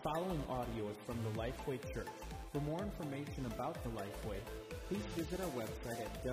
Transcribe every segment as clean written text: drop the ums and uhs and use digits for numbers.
following audio is from the Lifeway Church. For more information about the Lifeway, please visit our website at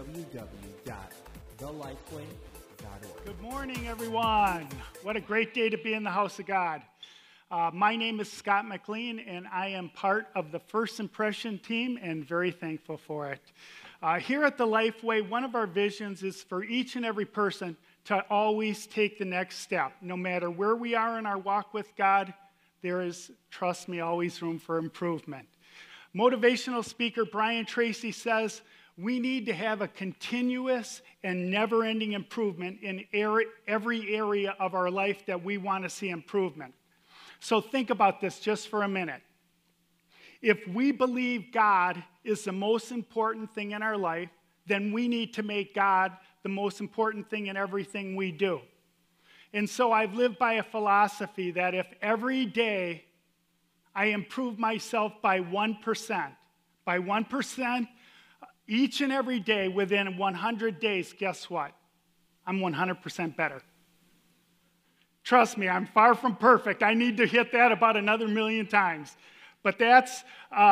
www.thelifeway.org. Good morning, everyone. What a great day to be in the house of God. My name is Scott McLean, and I am part of the First Impression team and very thankful for it. Here at the Lifeway, one of our visions is for each and every person to always take the next step. No matter where we are in our walk with God, there is, trust me, always room for improvement. Motivational speaker Brian Tracy says, we need to have a continuous and never-ending improvement in every area of our life that we want to see improvement. So think about this just for a minute. If we believe God is the most important thing in our life, then we need to make God the most important thing in everything we do. And so I've lived by a philosophy that if every day I improve myself by 1%, each and every day within 100 days, guess what? I'm 100% better. Trust me, I'm far from perfect. I need to hit that about another million times. But that's,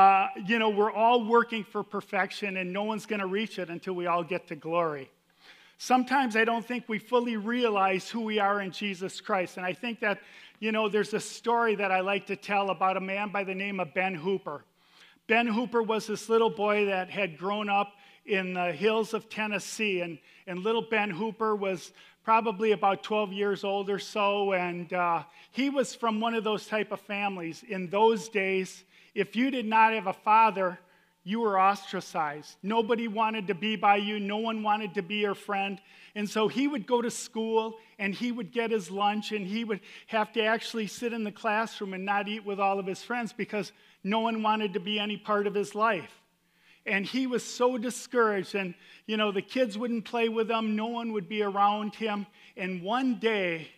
we're all working for perfection, and no one's going to reach it until we all get to glory. Sometimes I don't think we fully realize who we are in Jesus Christ. And I think that, there's a story that I like to tell about a man by the name of Ben Hooper. Ben Hooper was this little boy that had grown up in the hills of Tennessee. And little Ben Hooper was probably about 12 years old or so. And he was from one of those type of families. In those days, if you did not have a father, you were ostracized. Nobody wanted to be by you. No one wanted to be your friend. And so he would go to school, and he would get his lunch, and he would have to actually sit in the classroom and not eat with all of his friends because no one wanted to be any part of his life. And he was so discouraged, and, the kids wouldn't play with him. No one would be around him. And one day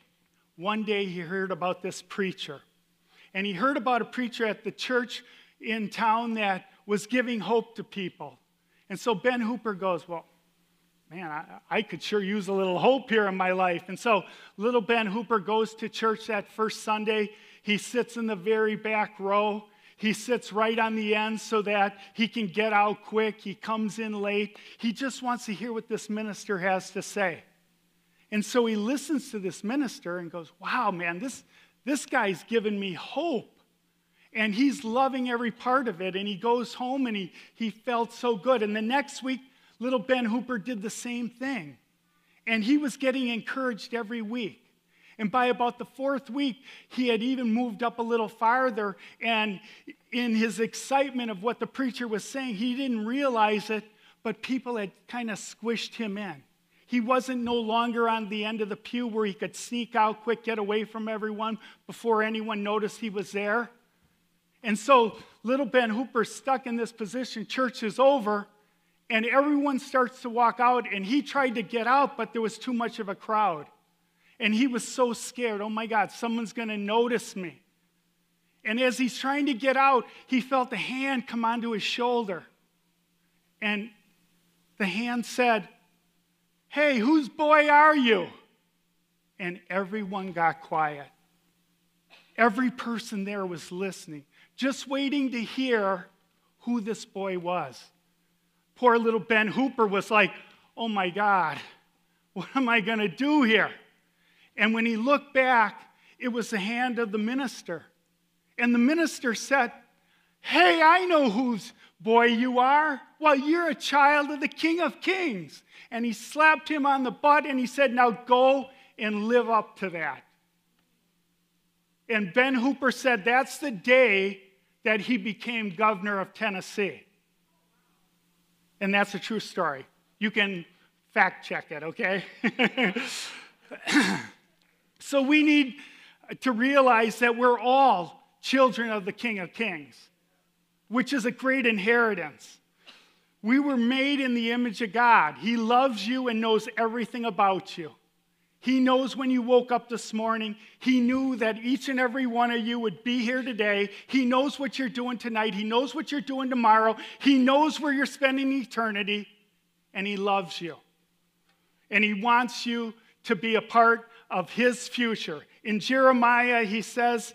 he heard about this preacher. And he heard about a preacher at the church in town that was giving hope to people. And so Ben Hooper goes, well, man, I could sure use a little hope here in my life. And so little Ben Hooper goes to church that first Sunday. He sits in the very back row. He sits right on the end so that he can get out quick. He comes in late. He just wants to hear what this minister has to say. And so he listens to this minister and goes, wow, man, this guy's giving me hope. And he's loving every part of it. And he goes home and he felt so good. And the next week, little Ben Hooper did the same thing. And he was getting encouraged every week. And by about the fourth week, he had even moved up a little farther. And in his excitement of what the preacher was saying, he didn't realize it, but people had kind of squished him in. He wasn't no longer on the end of the pew where he could sneak out quick, get away from everyone before anyone noticed he was there. And so little Ben Hooper's stuck in this position. Church is over, and everyone starts to walk out, and he tried to get out, but there was too much of a crowd. And he was so scared. Oh, my God, someone's going to notice me. And as he's trying to get out, he felt a hand come onto his shoulder. And the hand said, hey, whose boy are you? And everyone got quiet. Every person there was listening, just waiting to hear who this boy was. Poor little Ben Hooper was like, oh my God, what am I going to do here? And when he looked back, it was the hand of the minister. And the minister said, hey, I know whose boy you are. Well, you're a child of the King of Kings. And he slapped him on the butt and he said, now go and live up to that. And Ben Hooper said that's the day that he became governor of Tennessee. And that's a true story. You can fact check it, okay? So we need to realize that we're all children of the King of Kings, which is a great inheritance. We were made in the image of God. He loves you and knows everything about you. He knows when you woke up this morning. He knew that each and every one of you would be here today. He knows what you're doing tonight. He knows what you're doing tomorrow. He knows where you're spending eternity, and he loves you. And he wants you to be a part of his future. In Jeremiah, he says,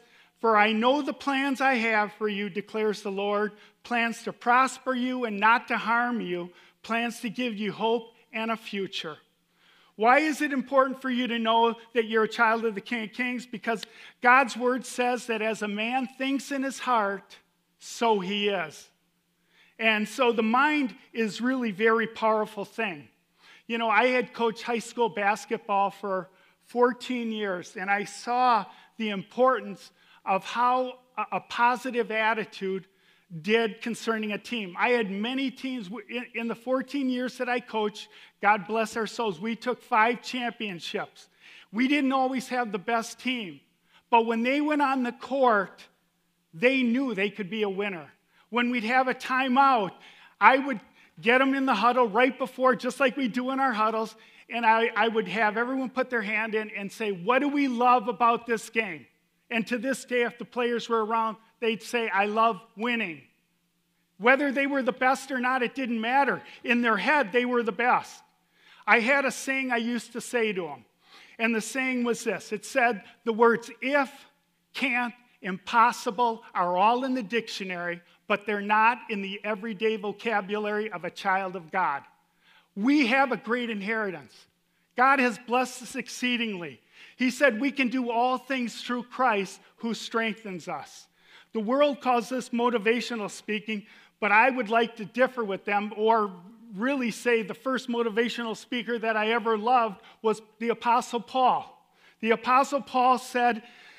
For I know the plans I have for you, declares the Lord, plans to prosper you and not to harm you, plans to give you hope and a future. Why is it important for you to know that you're a child of the King of Kings? Because God's word says that as a man thinks in his heart, so he is. And so the mind is really a very powerful thing. You know, I had coached high school basketball for 14 years, and I saw the importance of how a positive attitude did concerning a team. I had many teams. In the 14 years that I coached, God bless our souls, we took 5 championships. We didn't always have the best team, but when they went on the court, they knew they could be a winner. When we'd have a timeout, I would get them in the huddle right before, just like we do in our huddles, and I would have everyone put their hand in and say, what do we love about this game? And to this day, if the players were around, they'd say, I love winning. Whether they were the best or not, it didn't matter. In their head, they were the best. I had a saying I used to say to them, and the saying was this. It said, the words if, can't, impossible are all in the dictionary, but they're not in the everyday vocabulary of a child of God. We have a great inheritance. God has blessed us exceedingly. He said we can do all things through Christ who strengthens us. The world calls this motivational speaking, but I would like to differ with them, or really say the first motivational speaker that I ever loved was the Apostle Paul. The Apostle Paul said,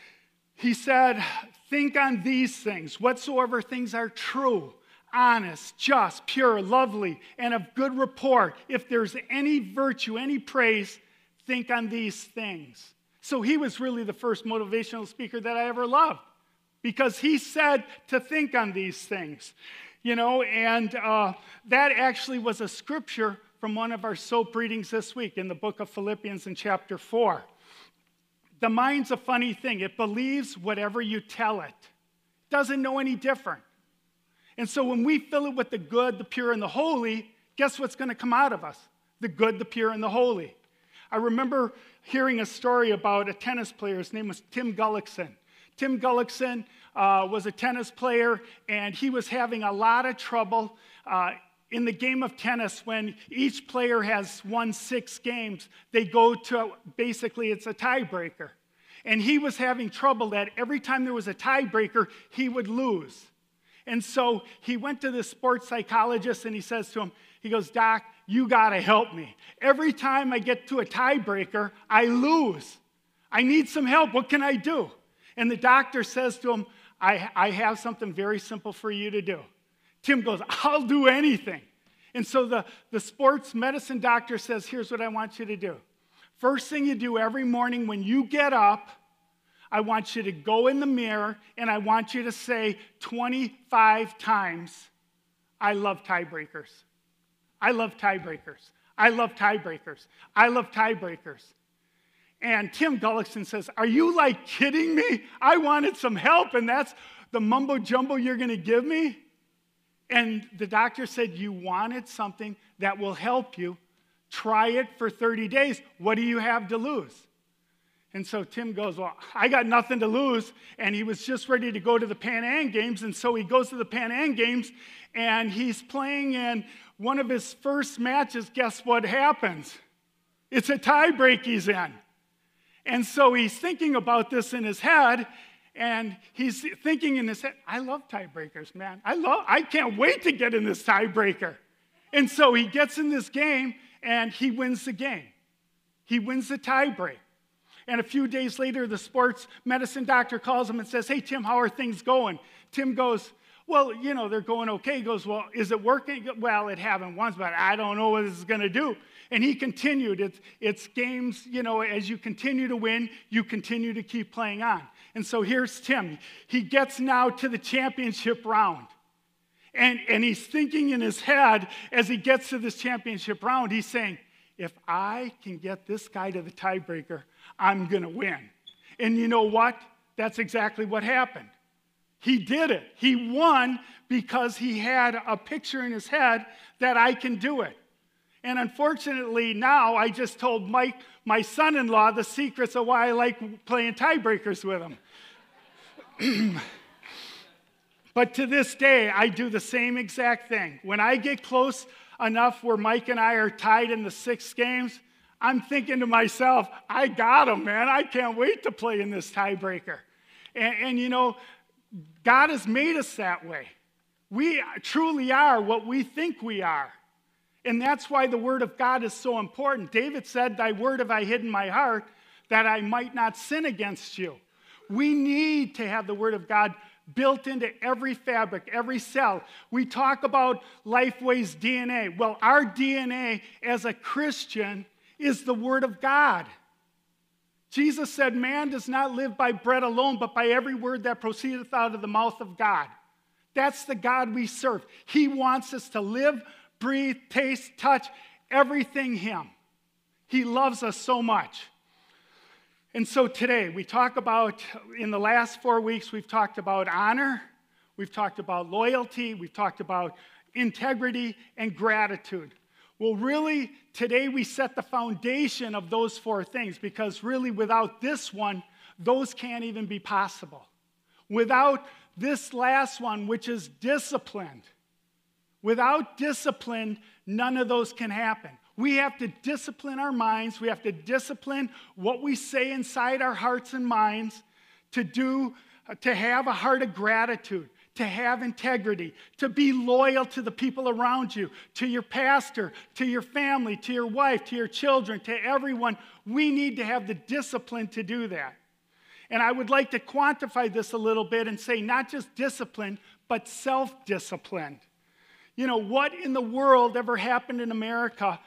think on these things, whatsoever things are true, honest, just, pure, lovely, and of good report. If there's any virtue, any praise, think on these things. So he was really the first motivational speaker that I ever loved, because he said to think on these things. You know, and that actually was a scripture from one of our soap readings this week in the book of Philippians in chapter 4. The mind's a funny thing. It believes whatever you tell it. It doesn't know any different. And so when we fill it with the good, the pure, and the holy, guess what's going to come out of us? The good, the pure, and the holy. I remember hearing a story about a tennis player. His name was Tim Gullickson. Tim Gullickson was a tennis player, and he was having a lot of trouble in the game of tennis. When each player has won 6 games, they go to, basically it's a tiebreaker. And he was having trouble that every time there was a tiebreaker, he would lose. And so he went to the sports psychologist, and he says to him, he goes, Doc, you got to help me. Every time I get to a tiebreaker, I lose. I need some help. What can I do? And the doctor says to him, I have something very simple for you to do. Tim goes, I'll do anything. And so the sports medicine doctor says, here's what I want you to do. First thing you do every morning when you get up, I want you to go in the mirror and I want you to say 25 times, I love tiebreakers. I love tiebreakers. I love tiebreakers. I love tiebreakers. And Tim Gullickson says, are you like kidding me? I wanted some help, and that's the mumbo jumbo you're going to give me? And the doctor said, you wanted something that will help you. Try it for 30 days. What do you have to lose? And so Tim goes, well, I got nothing to lose. And he was just ready to go to the Pan Am Games. And so he goes to the Pan Am Games, and he's playing in one of his first matches. Guess what happens? It's a tiebreak he's in. And so he's thinking about this in his head, and he's thinking in his head, I love tiebreakers, man. I can't wait to get in this tiebreaker. And so he gets in this game, and he wins the game. He wins the tiebreak. And a few days later, the sports medicine doctor calls him and says, hey, Tim, how are things going? Tim goes, well, you know, they're going okay. He goes, well, is it working? Well, it happened once, but I don't know what it's going to do. And he continued. It's games, you know, as you continue to win, you continue to keep playing on. And so here's Tim. He gets now to the championship round. And he's thinking in his head as he gets to this championship round, he's saying, if I can get this guy to the tiebreaker, I'm going to win. And you know what? That's exactly what happened. He did it. He won because he had a picture in his head that I can do it. And unfortunately now I just told Mike, my son-in-law, the secrets of why I like playing tiebreakers with him. But to this day, I do the same exact thing. When I get close enough where Mike and I are tied in the 6 games, I'm thinking to myself, I got him, man. I can't wait to play in this tiebreaker. And you know, God has made us that way. We truly are what we think we are. And that's why the Word of God is so important. David said, thy word have I hid in my heart, that I might not sin against you. We need to have the Word of God built into every fabric, every cell. We talk about Lifeway's DNA. Well, our DNA as a Christian is the Word of God. Jesus said, man does not live by bread alone, but by every word that proceedeth out of the mouth of God. That's the God we serve. He wants us to live, breathe, taste, touch, everything Him. He loves us so much. And so today, we talk about, in the last 4 weeks, we've talked about honor, we've talked about loyalty, we've talked about integrity and gratitude. Well, really, today we set the foundation of those 4 things, because really without this one, those can't even be possible. Without this last one, which is disciplined, without discipline, none of those can happen. We have to discipline our minds. We have to discipline what we say inside our hearts and minds to have a heart of gratitude, to have integrity, to be loyal to the people around you, to your pastor, to your family, to your wife, to your children, to everyone. We need to have the discipline to do that. And I would like to quantify this a little bit and say not just discipline, but self-discipline. You know, what in the world ever happened in America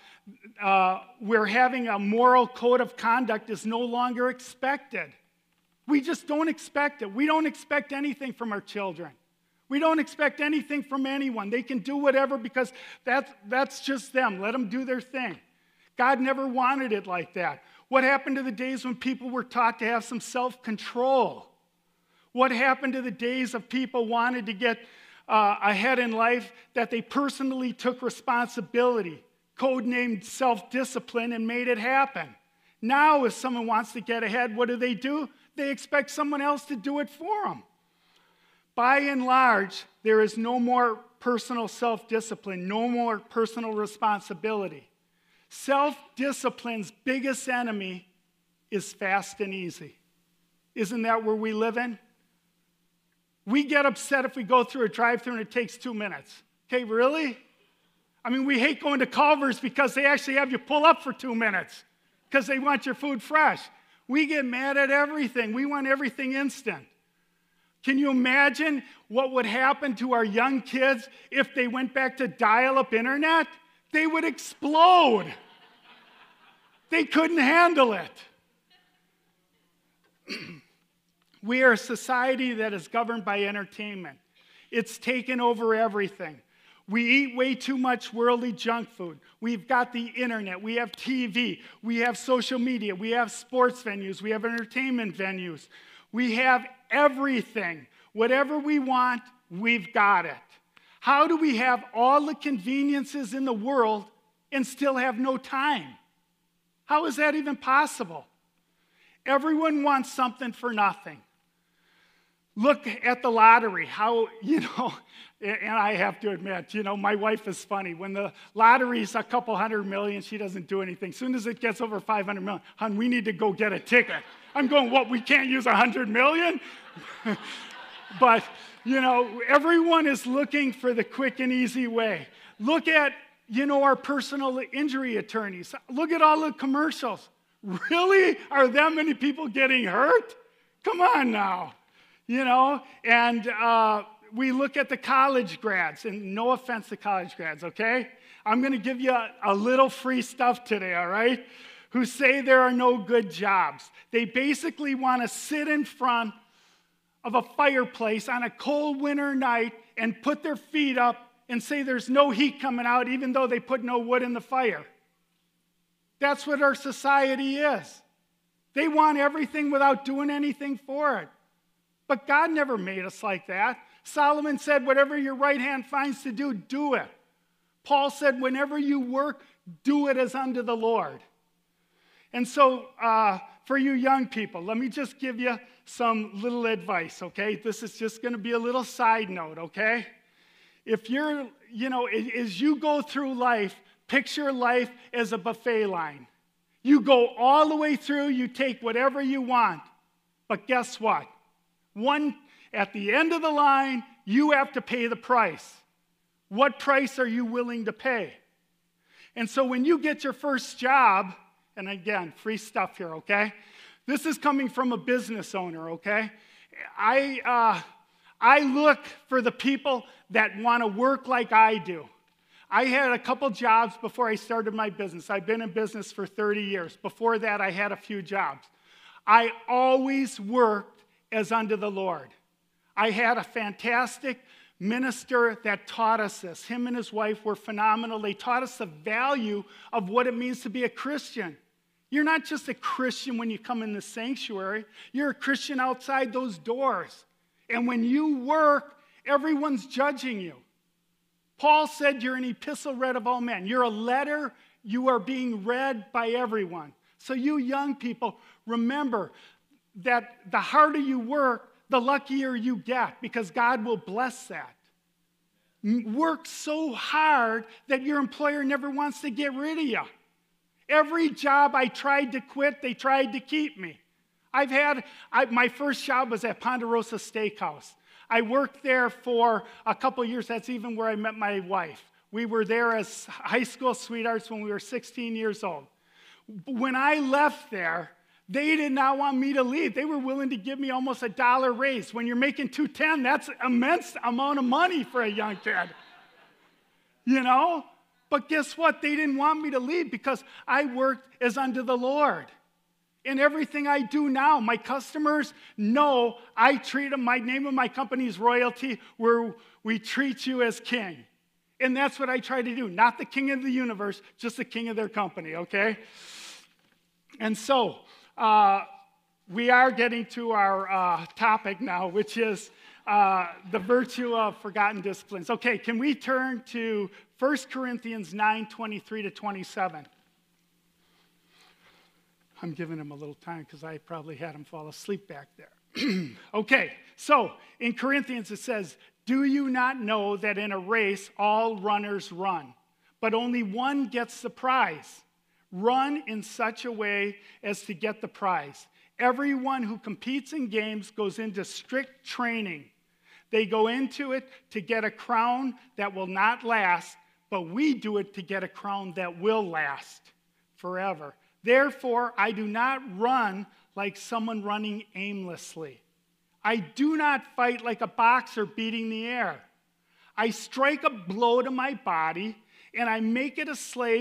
where having a moral code of conduct is no longer expected? We just don't expect it. We don't expect anything from our children. We don't expect anything from anyone. They can do whatever because that's just them. Let them do their thing. God never wanted it like that. What happened to the days when people were taught to have some self-control? What happened to the days of people wanted to get ahead in life, that they personally took responsibility, codenamed self-discipline, and made it happen? Now, if someone wants to get ahead, what do? They expect someone else to do it for them. By and large, there is no more personal self-discipline, no more personal responsibility. Self-discipline's biggest enemy is fast and easy. Isn't that where we live in? We get upset if we go through a drive-thru and it takes 2 minutes. Okay, really? I mean, we hate going to Culver's because they actually have you pull up for 2 minutes because they want your food fresh. We get mad at everything. We want everything instant. Can you imagine what would happen to our young kids if they went back to dial-up internet? They would explode. They couldn't handle it. We are a society that is governed by entertainment. It's taken over everything. We eat way too much worldly junk food. We've got the internet. We have TV. We have social media. We have sports venues. We have entertainment venues. We have everything. Whatever we want, we've got it. How do we have all the conveniences in the world and still have no time? How is that even possible? Everyone wants something for nothing. Look at the lottery, how, and I have to admit, my wife is funny. When the lottery's a couple $100 million, she doesn't do anything. As soon as it gets over $500 million, hon, we need to go get a ticket. I'm going, what, we can't use $100 million? But, everyone is looking for the quick and easy way. Look at, our personal injury attorneys. Look at all the commercials. Really? Are that many people getting hurt? Come on now. And we look at the college grads, and no offense to college grads, okay? I'm going to give you a little free stuff today, all right? Who say there are no good jobs. They basically want to sit in front of a fireplace on a cold winter night and put their feet up and say there's no heat coming out even though they put no wood in the fire. That's what our society is. They want everything without doing anything for it. But God never made us like that. Solomon said, whatever your right hand finds to do, do it. Paul said, whenever you work, do it as unto the Lord. And so for you young people, let me just give you some little advice, okay? This is just going to be a little side note, okay? If you're, as you go through life, picture life as a buffet line. You go all the way through, you take whatever you want. But guess what? At the end of the line, you have to pay the price. What price are you willing to pay? And so when you get your first job, and again, free stuff here, okay? This is coming from a business owner, okay? I look for the people that want to work like I do. I had a couple jobs before I started my business. I've been in business for 30 years. Before that, I had a few jobs. I always worked as unto the Lord. I had a fantastic minister that taught us this. Him and his wife were phenomenal. They taught us the value of what it means to be a Christian. You're not just a Christian when you come in the sanctuary. You're a Christian outside those doors. And when you work, everyone's judging you. Paul said you're an epistle read of all men. You're a letter. You are being read by everyone. So you young people, remember that the harder you work, the luckier you get, because God will bless that. Work so hard that your employer never wants to get rid of you. Every job I tried to quit, they tried to keep me. My first job was at Ponderosa Steakhouse. I worked there for a couple years. That's even where I met my wife. We were there as high school sweethearts when we were 16 years old. When I left there, they did not want me to leave. They were willing to give me almost $1 raise. When you're making $2.10, that's an immense amount of money for a young kid. But guess what? They didn't want me to leave because I worked as unto the Lord. In everything I do now, my customers know I treat them. My name of my company is Royalty, where we treat you as king. And that's what I try to do. Not the king of the universe, just the king of their company, okay? And so, we are getting to our topic now, which is the virtue of forgotten disciplines. Okay, can we turn to 1 Corinthians 9:23-27? I'm giving him a little time because I probably had him fall asleep back there. Okay, so in Corinthians it says, "Do you not know that in a race all runners run, but only one gets the prize? Run in such a way as to get the prize. Everyone who competes in games goes into strict training. They go into it to get a crown that will not last, but we do it to get a crown that will last forever. Therefore, I do not run like someone running aimlessly. I do not fight like a boxer beating the air. I strike a blow to my body, and I make it a slave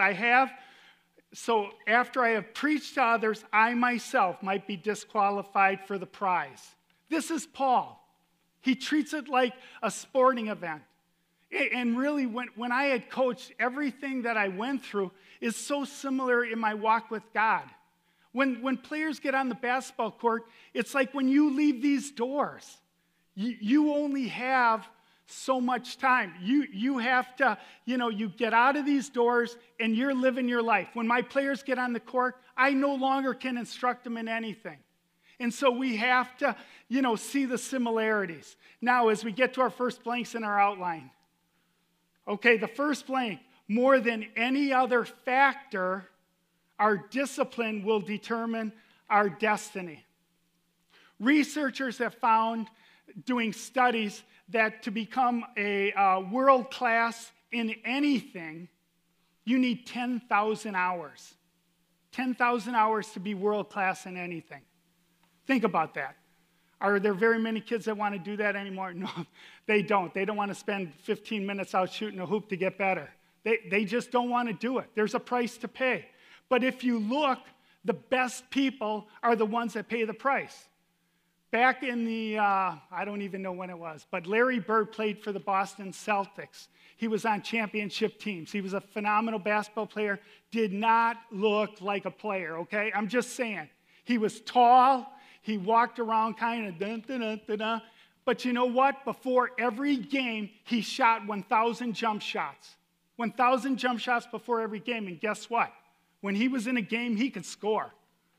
so after I have preached to others, I myself might be disqualified for the prize." This is Paul. He treats it like a sporting event. And really, when I had coached, everything that I went through is so similar in my walk with God. When players get on the basketball court, it's like when you leave these doors, you only have so much time. You have to, you get out of these doors and you're living your life. When my players get on the court, I no longer can instruct them in anything. And so we have to, see the similarities. Now, as we get to our first blanks in our outline. Okay, the first blank, more than any other factor, our discipline will determine our destiny. Researchers have found, doing studies, that to become a world class in anything, you need 10,000 hours. 10,000 hours to be world class in anything. Think about that. Are there very many kids that want to do that anymore? No, they don't. They don't want to spend 15 minutes out shooting a hoop to get better. They just don't want to do it. There's a price to pay. But if you look, the best people are the ones that pay the price. Back in the, I don't even know when it was, but Larry Bird played for the Boston Celtics. He was on championship teams. He was a phenomenal basketball player, did not look like a player, okay? I'm just saying. He was tall. He walked around kind of dun-dun-dun-dun-dun. But you know what? Before every game, he shot 1,000 jump shots. 1,000 jump shots before every game. And guess what? When he was in a game, he could score.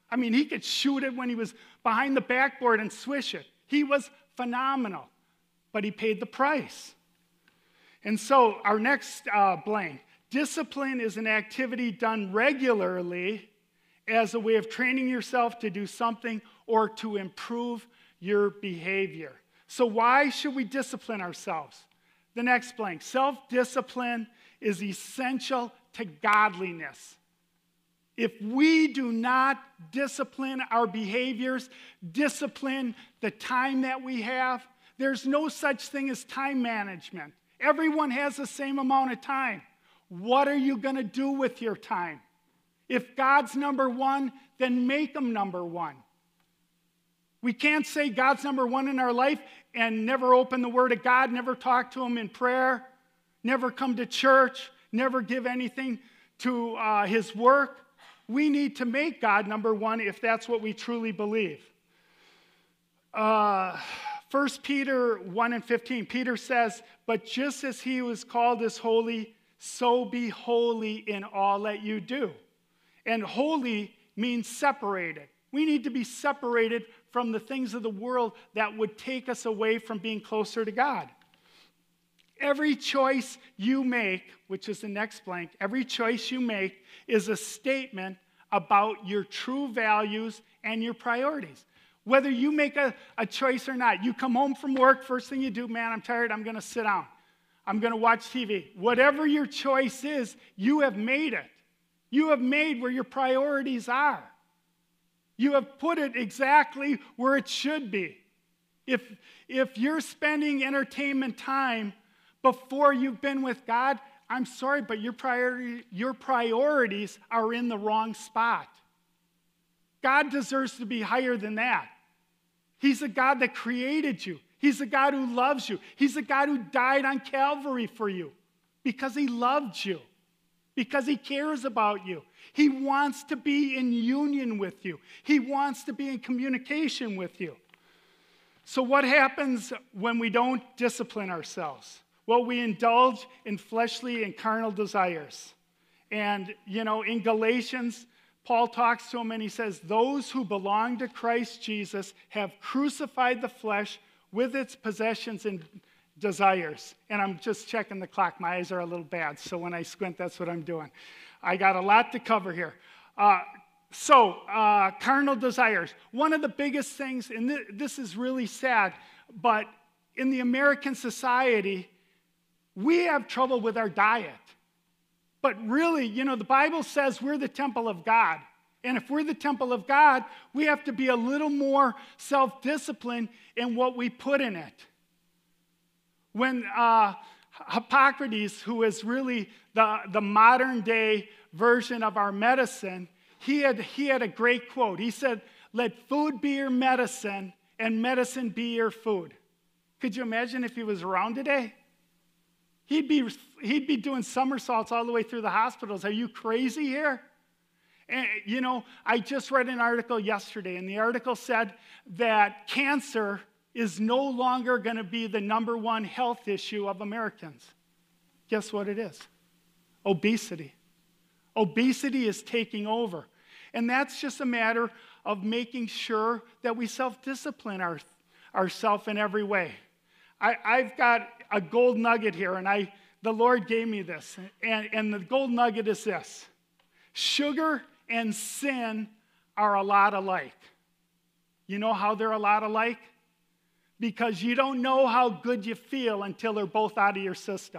I mean, he could shoot it when he was behind the backboard and swish it. He was phenomenal, but he paid the price. And so our next blank, discipline is an activity done regularly as a way of training yourself to do something or to improve your behavior. So why should we discipline ourselves? The next blank, self-discipline is essential to godliness. If we do not discipline our behaviors, discipline the time that we have, there's no such thing as time management. Everyone has the same amount of time. What are you going to do with your time? If God's number one, then make him number one. We can't say God's number one in our life and never open the Word of God, never talk to him in prayer, never come to church, never give anything to his work. We need to make God number one if that's what we truly believe. 1 Peter 1:15, Peter says, but just as he was called as holy, so be holy in all that you do. And holy means separated. We need to be separated from the things of the world that would take us away from being closer to God. Every choice you make, which is the next blank, every choice you make is a statement about your true values and your priorities. Whether you make a choice or not, you come home from work, first thing you do, man, I'm tired, I'm going to sit down. I'm going to watch TV. Whatever your choice is, you have made it. You have made where your priorities are. You have put it exactly where it should be. If you're spending entertainment time before you've been with God, I'm sorry, but your priorities are in the wrong spot. God deserves to be higher than that. He's a God that created you. He's a God who loves you. He's a God who died on Calvary for you because he loved you, because he cares about you. He wants to be in union with you. He wants to be in communication with you. So what happens when we don't discipline ourselves? Well, we indulge in fleshly and carnal desires. And, in Galatians, Paul talks to them and he says, those who belong to Christ Jesus have crucified the flesh with its possessions and desires. And I'm just checking the clock. My eyes are a little bad, so when I squint, that's what I'm doing. I got a lot to cover here. Carnal desires. One of the biggest things, and this is really sad, but in the American society, we have trouble with our diet. But really, the Bible says we're the temple of God. And if we're the temple of God, we have to be a little more self-disciplined in what we put in it. When Hippocrates, who is really the modern day version of our medicine, he had a great quote. He said, let food be your medicine and medicine be your food. Could you imagine if he was around today? He'd be doing somersaults all the way through the hospitals. Are you crazy here? And, I just read an article yesterday, and the article said that cancer is no longer going to be the number one health issue of Americans. Guess what it is? Obesity. Obesity is taking over. And that's just a matter of making sure that we self-discipline ourselves in every way. I've got a gold nugget here, and the Lord gave me this. And the gold nugget is this. Sugar and sin are a lot alike. You know how they're a lot alike? Because you don't know how good you feel until they're both out of your system.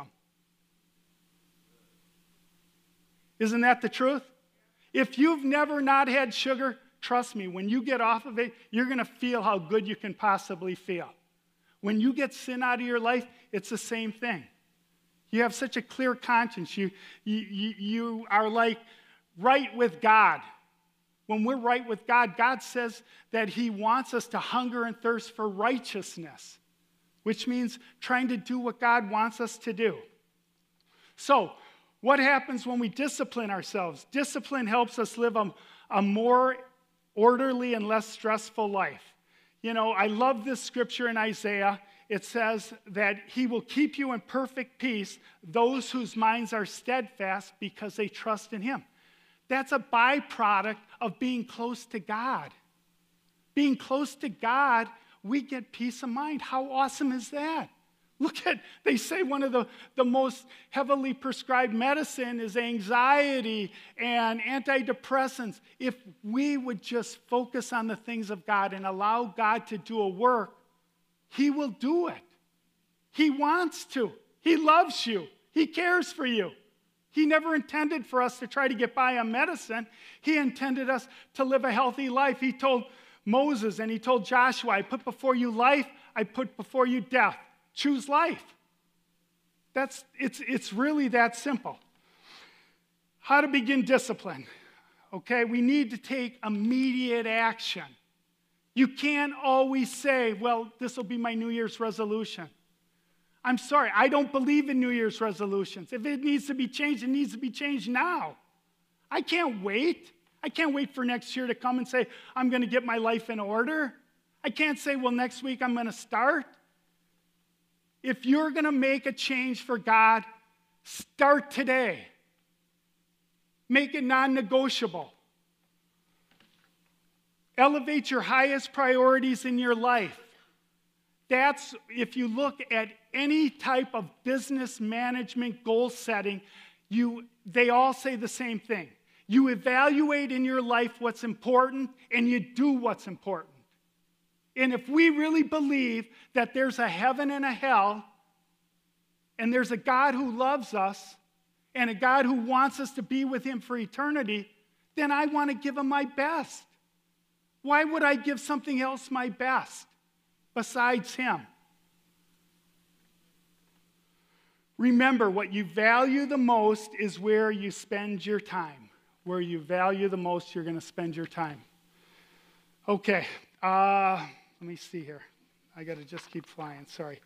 Isn't that the truth? If you've never not had sugar, trust me, when you get off of it, you're going to feel how good you can possibly feel. When you get sin out of your life, it's the same thing. You have such a clear conscience. You are like right with God. When we're right with God, God says that he wants us to hunger and thirst for righteousness, which means trying to do what God wants us to do. So, what happens when we discipline ourselves? Discipline helps us live a more orderly and less stressful life. I love this scripture in Isaiah. It says that he will keep you in perfect peace, those whose minds are steadfast because they trust in him. That's a byproduct of being close to God. Being close to God, we get peace of mind. How awesome is that? Look at, they say one of the most heavily prescribed medicine is anxiety and antidepressants. If we would just focus on the things of God and allow God to do a work, He will do it. He wants to. He loves you. He cares for you. He never intended for us to try to get by on medicine. He intended us to live a healthy life. He told Moses and he told Joshua, I put before you life, I put before you death. Choose life. It's really that simple. How to begin discipline. Okay, we need to take immediate action. You can't always say, well, this will be my New Year's resolution. I'm sorry, I don't believe in New Year's resolutions. If it needs to be changed, it needs to be changed now. I can't wait. I can't wait for next year to come and say, I'm going to get my life in order. I can't say, well, next week I'm going to start. If you're going to make a change for God, start today. Make it non-negotiable. Elevate your highest priorities in your life. That's, if you look at any type of business management goal setting, they all say the same thing. You evaluate in your life what's important, and you do what's important. And if we really believe that there's a heaven and a hell, and there's a God who loves us, and a God who wants us to be with Him for eternity, then I want to give Him my best. Why would I give something else my best besides Him? Remember, what you value the most is where you spend your time. Where you value the most, you're going to spend your time. Okay. Let me see here. I got to just keep flying. Sorry.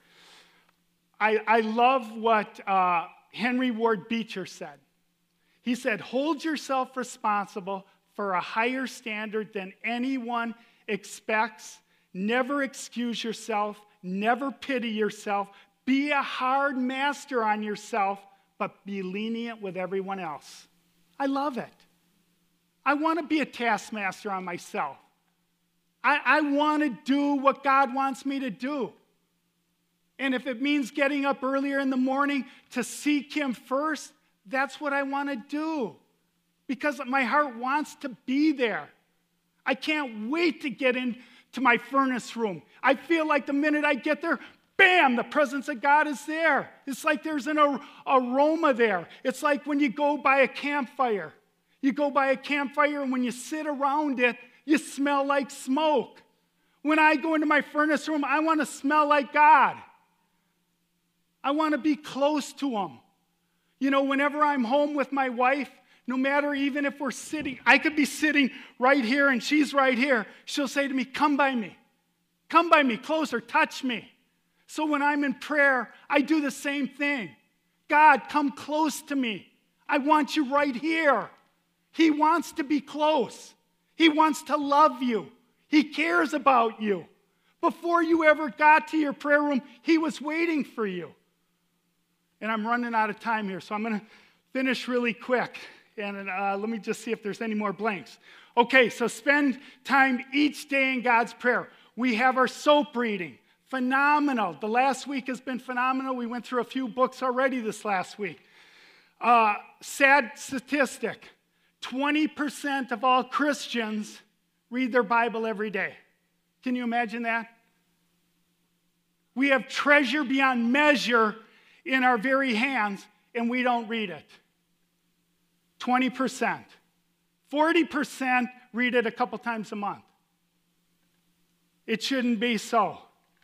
I love what Henry Ward Beecher said. He said, hold yourself responsible for a higher standard than anyone expects. Never excuse yourself. Never pity yourself. Be a hard master on yourself, but be lenient with everyone else. I love it. I want to be a taskmaster on myself. I want to do what God wants me to do. And if it means getting up earlier in the morning to seek Him first, that's what I want to do. Because my heart wants to be there. I can't wait to get into my furnace room. I feel like the minute I get there, bam, the presence of God is there. It's like there's an aroma there. It's like when you go by a campfire. You go by a campfire, and when you sit around it, you smell like smoke. When I go into my furnace room, I want to smell like God. I want to be close to Him. You know, whenever I'm home with my wife, no matter even if we're sitting, I could be sitting right here and she's right here. She'll say to me, come by me. Come by me, closer, touch me. So when I'm in prayer, I do the same thing. God, come close to me. I want you right here. He wants to be close. He wants to love you. He cares about you. Before you ever got to your prayer room, He was waiting for you. And I'm running out of time here, so I'm going to finish really quick. And let me just see if there's any more blanks. Okay, so spend time each day in God's prayer. We have our soap reading. Phenomenal. The last week has been phenomenal. We went through a few books already this last week. Sad statistic. 20% of all Christians read their Bible every day. Can you imagine that? We have treasure beyond measure in our very hands, and we don't read it. 20%. 40% read it a couple times a month. It shouldn't be so.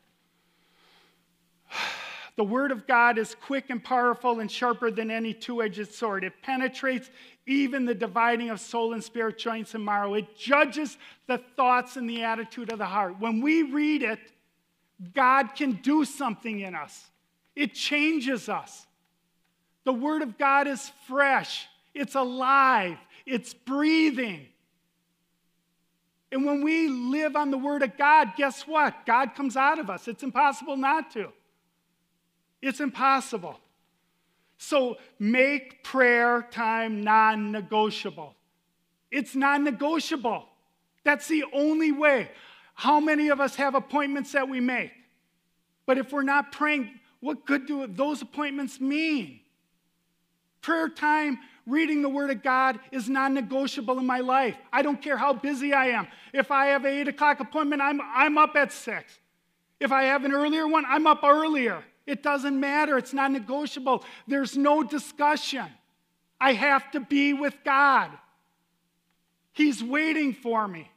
The Word of God is quick and powerful and sharper than any two-edged sword. It penetrates even the dividing of soul and spirit, joints and marrow. It judges the thoughts and the attitude of the heart. When we read it, God can do something in us. It changes us. The Word of God is fresh. It's alive. It's breathing. And when we live on the Word of God, guess what? God comes out of us. It's impossible not to. It's impossible. So make prayer time non-negotiable. It's non-negotiable. That's the only way. How many of us have appointments that we make? But if we're not praying, what good do those appointments mean? Prayer time, reading the Word of God is non-negotiable in my life. I don't care how busy I am. If I have an 8 o'clock appointment, I'm up at 6. If I have an earlier one, I'm up earlier. It doesn't matter. It's non-negotiable. There's no discussion. I have to be with God. He's waiting for me.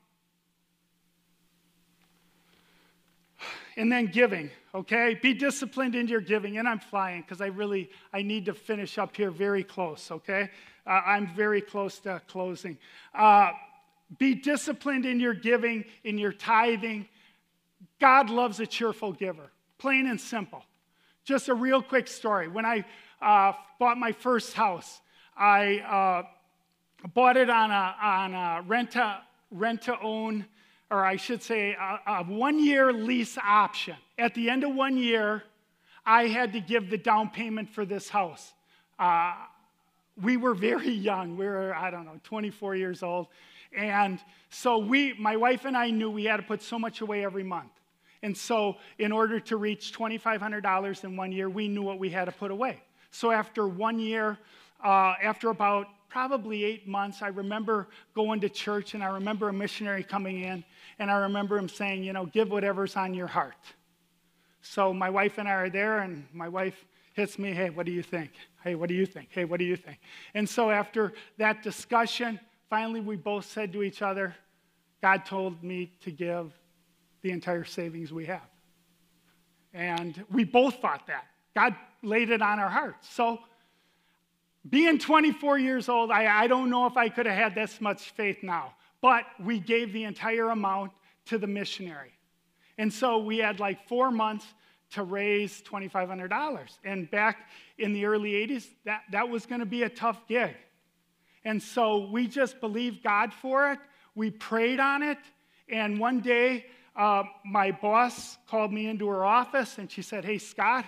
And then giving, okay? Be disciplined in your giving. And I'm flying because I need to finish up here very close, okay? I'm very close to closing. Be disciplined in your giving, in your tithing. God loves a cheerful giver, plain and simple. Just a real quick story. When I bought my first house, I bought it on a rent-to-own, or I should say a 1-year lease option. At the end of 1 year, I had to give the down payment for this house. We were very young. We were, 24 years old. And so my wife and I knew we had to put so much away every month. And so in order to reach $2,500 in 1 year, we knew what we had to put away. So after 1 year, after about probably 8 months, I remember going to church, and I remember a missionary coming in, and I remember him saying, give whatever's on your heart. So my wife and I are there, and my wife hits me, hey, what do you think? Hey, what do you think? Hey, what do you think? And so after that discussion, finally we both said to each other, God told me to give the entire savings we have. And we both thought that. God laid it on our hearts. So being 24 years old, I don't know if I could have had this much faith now, but we gave the entire amount to the missionary. And so we had like 4 months to raise $2,500. And back in the early 80s, that was going to be a tough gig. And so we just believed God for it. We prayed on it. And one day, my boss called me into her office, and she said, hey, Scott,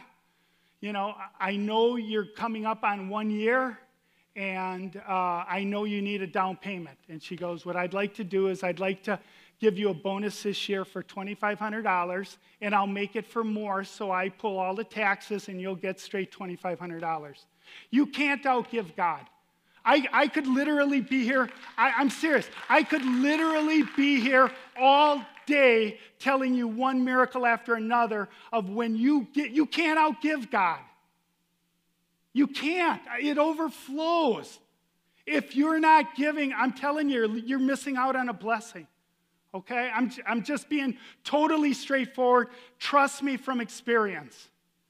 I know you're coming up on 1 year, and I know you need a down payment. And she goes, what I'd like to do is I'd like to give you a bonus this year for $2,500, and I'll make it for more, so I pull all the taxes, and you'll get straight $2,500. You can't outgive God. I could literally be here. I'm serious. I could literally be here all day telling you one miracle after another of when you can't outgive God. You can't. It overflows. If you're not giving, I'm telling you, you're missing out on a blessing. Okay? I'm just being totally straightforward. Trust me from experience.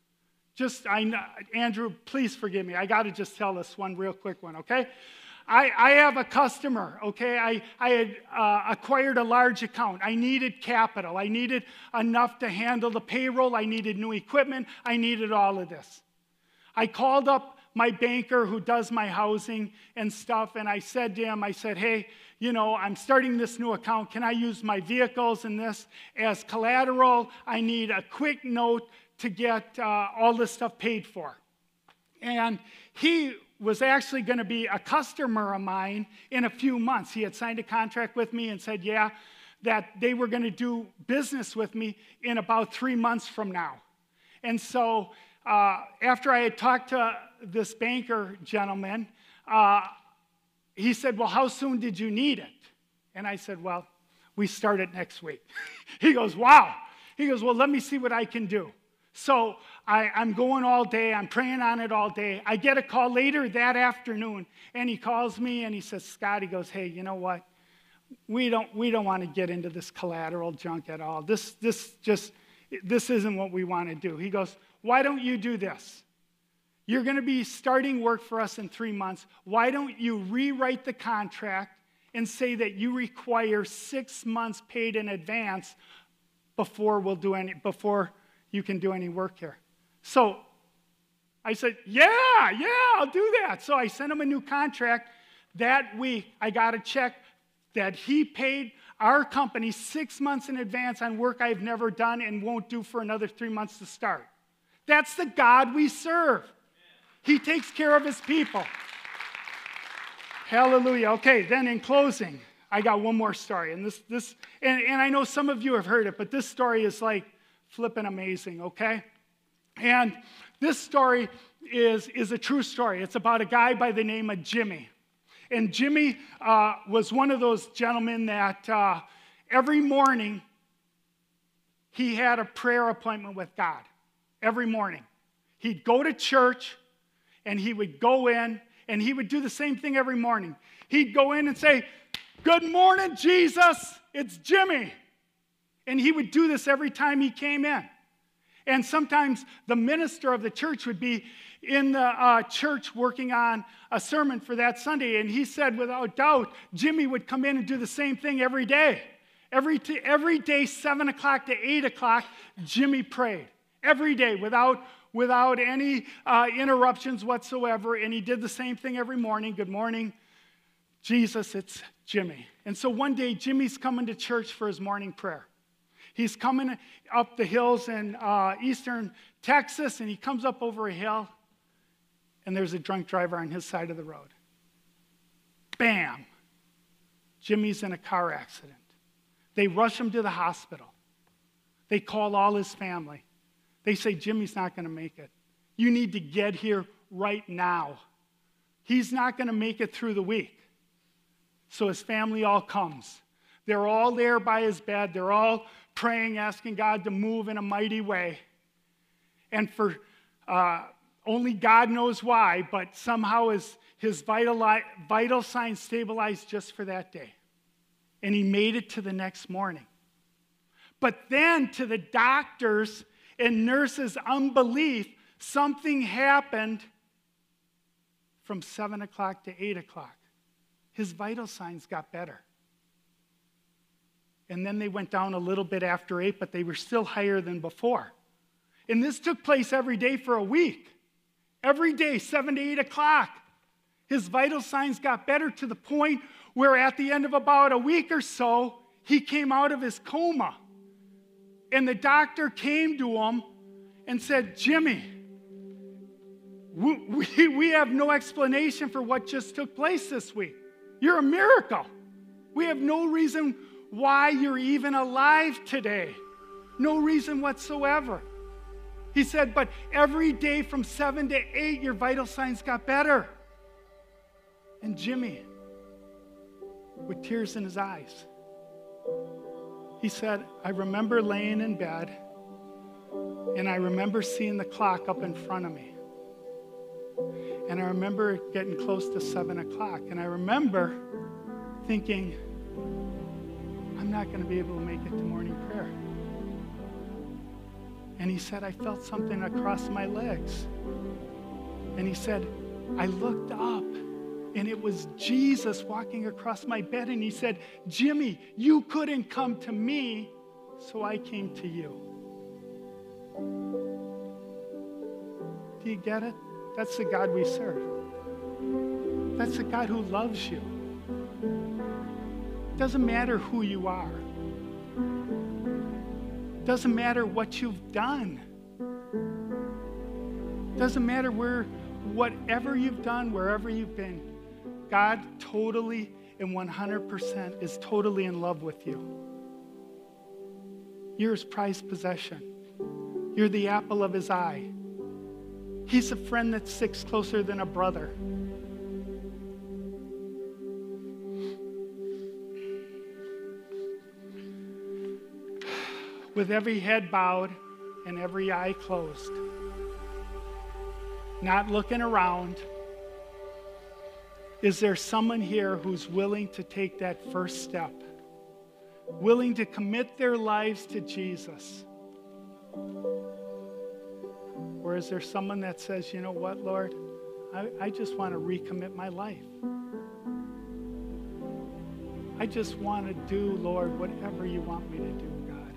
Andrew, please forgive me. I got to just tell this one real quick one, okay? I have a customer, okay? I had acquired a large account. I needed capital. I needed enough to handle the payroll. I needed new equipment. I needed all of this. I called up my banker who does my housing and stuff, and I said to him, hey, I'm starting this new account. Can I use my vehicles and this as collateral? I need a quick note to get all this stuff paid for. And he was actually going to be a customer of mine in a few months. He had signed a contract with me and said, that they were going to do business with me in about 3 months from now. And so after I had talked to this banker gentleman, he said, well, how soon did you need it? And I said, well, we start it next week. He goes, wow. He goes, well, let me see what I can do. So I'm going all day. I'm praying on it all day. I get a call later that afternoon, and he calls me, and he says, Scott, he goes, hey, you know what? We don't want to get into this collateral junk at all. This isn't what we want to do. He goes, why don't you do this? You're going to be starting work for us in 3 months. Why don't you rewrite the contract and say that you require 6 months paid in advance before you can do any work here? So I said, yeah, I'll do that. So I sent him a new contract. That week, I got a check that he paid our company 6 months in advance on work I've never done and won't do for another 3 months to start. That's the God we serve. He takes care of his people. Hallelujah. Okay, then in closing, I got one more story. And and I know some of you have heard it, but this story is like flipping amazing, okay? And this story is a true story. It's about a guy by the name of Jimmy. And Jimmy was one of those gentlemen that every morning he had a prayer appointment with God. Every morning. He'd go to church and he would go in and he would do the same thing every morning. He'd go in and say, "Good morning, Jesus. It's Jimmy." And he would do this every time he came in. And sometimes the minister of the church would be in the church working on a sermon for that Sunday. And he said, without doubt, Jimmy would come in and do the same thing every day. Every day, 7 o'clock to 8 o'clock, Jimmy prayed. Every day, without any interruptions whatsoever. And he did the same thing every morning. "Good morning, Jesus, it's Jimmy." And so one day, Jimmy's coming to church for his morning prayer. He's coming up the hills in eastern Texas, and he comes up over a hill, and there's a drunk driver on his side of the road. Bam! Jimmy's in a car accident. They rush him to the hospital. They call all his family. They say, "Jimmy's not going to make it. You need to get here right now. He's not going to make it through the week." So his family all comes. They're all there by his bed. They're all praying, asking God to move in a mighty way. And for only God knows why, but somehow his vital signs stabilized just for that day. And he made it to the next morning. But then, to the doctors and nurses' unbelief, something happened from 7 o'clock to 8 o'clock. His vital signs got better. And then they went down a little bit after 8, but they were still higher than before. And this took place every day for a week. Every day, 7 to 8 o'clock. His vital signs got better to the point where at the end of about a week or so, he came out of his coma. And the doctor came to him and said, "Jimmy, we have no explanation for what just took place this week. You're a miracle. We have no reason why you're even alive today. No reason whatsoever." He said, "But every day from 7 to 8, your vital signs got better." And Jimmy, with tears in his eyes, he said, "I remember laying in bed, and I remember seeing the clock up in front of me. And I remember getting close to 7 o'clock. And I remember thinking, I'm not going to be able to make it to morning prayer." And he said, "I felt something across my legs." And he said, "I looked up, and it was Jesus walking across my bed." And he said, "Jimmy, you couldn't come to me, so I came to you." Do you get it? That's the God we serve. That's the God who loves you. It doesn't matter who you are. It doesn't matter what you've done. It doesn't matter whatever you've done, wherever you've been. God totally and 100% is totally in love with you. You're his prized possession. You're the apple of his eye. He's a friend that sticks closer than a brother. With every head bowed and every eye closed, not looking around, is there someone here who's willing to take that first step? Willing to commit their lives to Jesus? Or is there someone that says, "You know what, Lord? I just want to recommit my life. I just want to do, Lord, whatever you want me to do, God."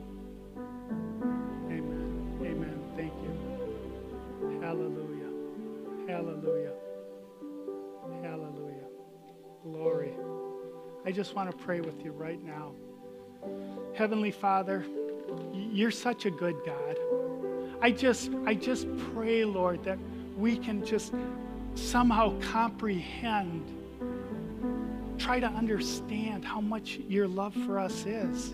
Amen. Amen. Thank you. Hallelujah. Hallelujah. Hallelujah. Glory. I just want to pray with you right now. Heavenly Father, you're such a good God. I just pray, Lord, that we can just somehow comprehend try to understand how much your love for us is.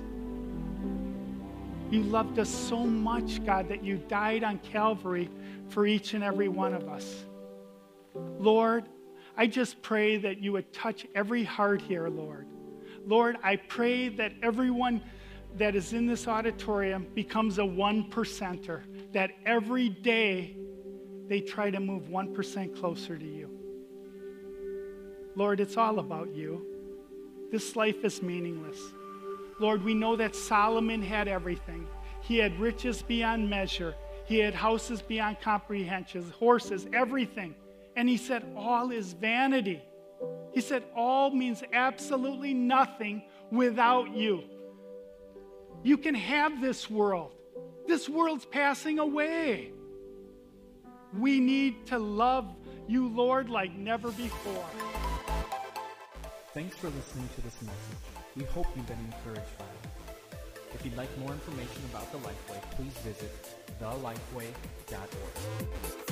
You loved us so much, God, that you died on Calvary for each and every one of us. Lord, I just pray that you would touch every heart here, Lord. Lord, I pray that everyone that is in this auditorium becomes a 1%er, that every day they try to move 1% closer to you. Lord, it's all about you. This life is meaningless. Lord, we know that Solomon had everything. He had riches beyond measure. He had houses beyond comprehension, horses, everything. And he said, all is vanity. He said, all means absolutely nothing without you. You can have this world. This world's passing away. We need to love you, Lord, like never before. Thanks for listening to this message. We hope you've been encouraged by it. If you'd like more information about the Lifeway, please visit thelifeway.org.